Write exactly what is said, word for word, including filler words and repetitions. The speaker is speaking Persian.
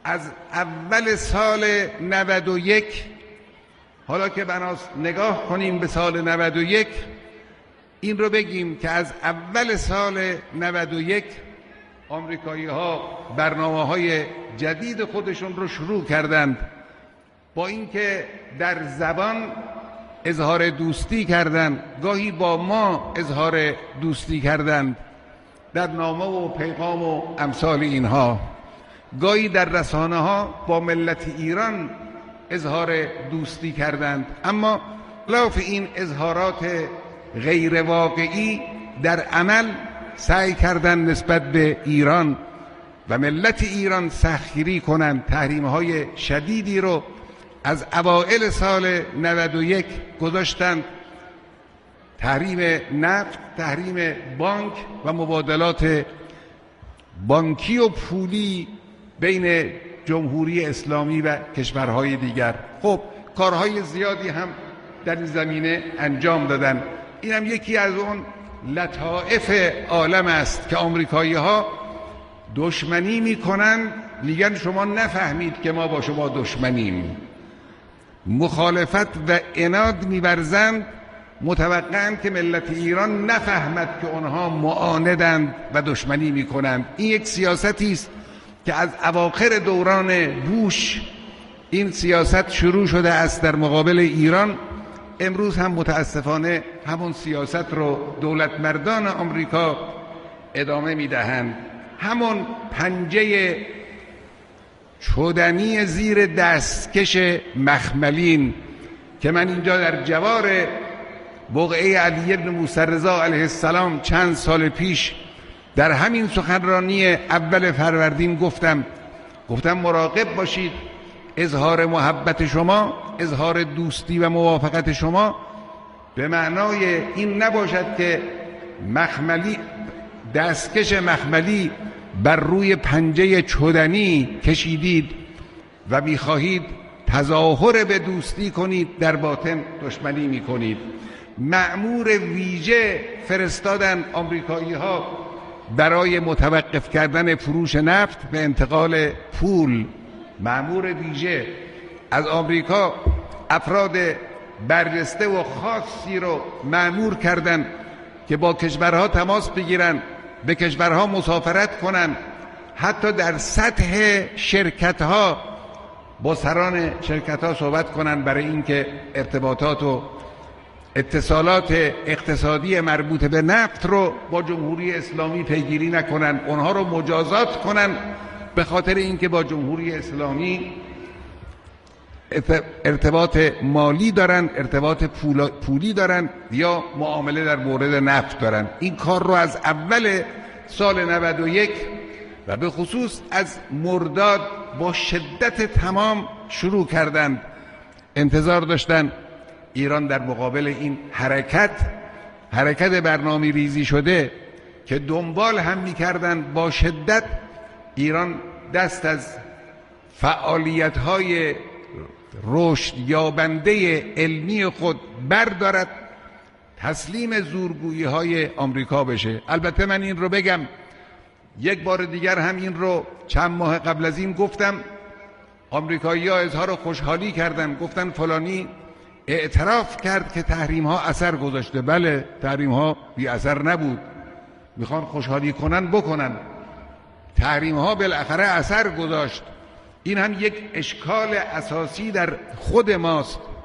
از اول سال نود و یک، حالا که بناست نگاه کنیم به سال نود و یک، این رو بگیم که از اول سال نود و یک آمریکایی ها برنامه های جدید خودشون رو شروع کردند. با اینکه در زبان اظهار دوستی کردند، گاهی با ما اظهار دوستی کردند در نامه و پیغام و امثال اینها، گاهی در رسانه ها با ملت ایران اظهار دوستی کردند، اما خلاف این اظهارات غیر واقعی در عمل سعی کردند نسبت به ایران و ملت ایران سختگیری کنند. تحریم‌های شدیدی رو از اوائل سال نود و یک گذاشتند، تحریم نفت، تحریم بانک و مبادلات بانکی و پولی بین جمهوری اسلامی و کشورهای دیگر. خب کارهای زیادی هم در این زمینه انجام دادن. این هم یکی از اون لطائف عالم است که آمریکایی ها دشمنی میکنن، میگن شما نفهمید که ما با شما دشمنیم، مخالفت و عناد می‌ورزند، متوقعند که ملت ایران نفهمد که آنها معاندند و دشمنی میکنند. این یک سیاستی است که از اواخر دوران بوش این سیاست شروع شده است در مقابل ایران. امروز هم متاسفانه همون سیاست رو دولت مردان آمریکا ادامه میدهند. همون پنجه چودنی زیر دستکش مخملین که من اینجا در جوار بقعه علی بن موسی رضا علیه السلام چند سال پیش در همین سخنرانی اول فروردین گفتم گفتم مراقب باشید، اظهار محبت شما، اظهار دوستی و موافقت شما به معنای این نباشد که مخملی دستکش مخملی بر روی پنجه چودنی کشیدید و می‌خواهید تظاهر به دوستی کنید، در باطن دشمنی می‌کنید. مأمور ویژه فرستادن آمریکایی‌ها برای متوقف کردن فروش نفت و انتقال پول. مأمور ویژه از آمریکا افراد برجسته و خاصی رو مأمور کردن که با کشورها تماس بگیرن، به کشورها مسافرت کنن، حتی در سطح شرکت‌ها با سران شرکت‌ها صحبت کنن برای اینکه ارتباطات و اتصالات اقتصادی مربوط به نفت رو با جمهوری اسلامی پیگیری نکنن، اونها رو مجازات کنن به خاطر اینکه با جمهوری اسلامی ارتباط مالی دارن، ارتباط پولی دارن یا معامله در مورد نفت دارن. این کار رو از اول سال نود و یک و به خصوص از مرداد با شدت تمام شروع کردند. انتظار داشتن ایران در مقابل این حرکت حرکت برنامه ریزی شده که دنبال هم می‌کردن با شدت ایران دست از فعالیت‌های رشد یابنده علمی خود بردارد، تسلیم زورگویی‌های آمریکا بشه. البته من این رو بگم، یک بار دیگر هم این رو چند ماه قبل از این گفتم، آمریکایی‌ها اظهار خوشحالی کردن، گفتن فلانی اعتراف کرد که تحریم ها اثر گذاشته. بله، تحریم ها بی اثر نبود، میخوان خوشحالی کنن بکنن، تحریم ها بالاخره اثر گذاشت. این هم یک اشکال اساسی در خود ماست